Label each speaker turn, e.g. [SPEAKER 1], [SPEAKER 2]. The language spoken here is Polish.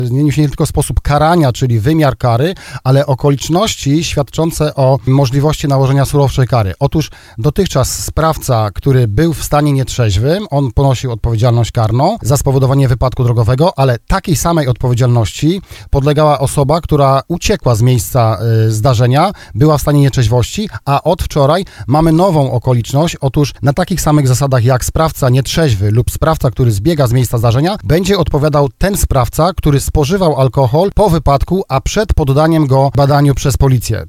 [SPEAKER 1] Zmienił się nie tylko sposób karania, czyli wymiar kary, ale okoliczności świadczące o możliwości nałożenia surowszej kary. Otóż dotychczas sprawca, który był w stanie nietrzeźwym, on ponosił odpowiedzialność karną za spowodowanie wypadku drogowego, ale takiej samej odpowiedzialności podlegała osoba, która uciekła z miejsca zdarzenia, była w stanie nietrzeźwości, a od wczoraj mamy nową okoliczność. Otóż na takich samych zasadach jak sprawca nietrzeźwy lub sprawca, który zbiega z miejsca zdarzenia, będzie odpowiadał ten sprawca, który spożywał alkohol po wypadku, a przed poddaniem go badaniu przez policję.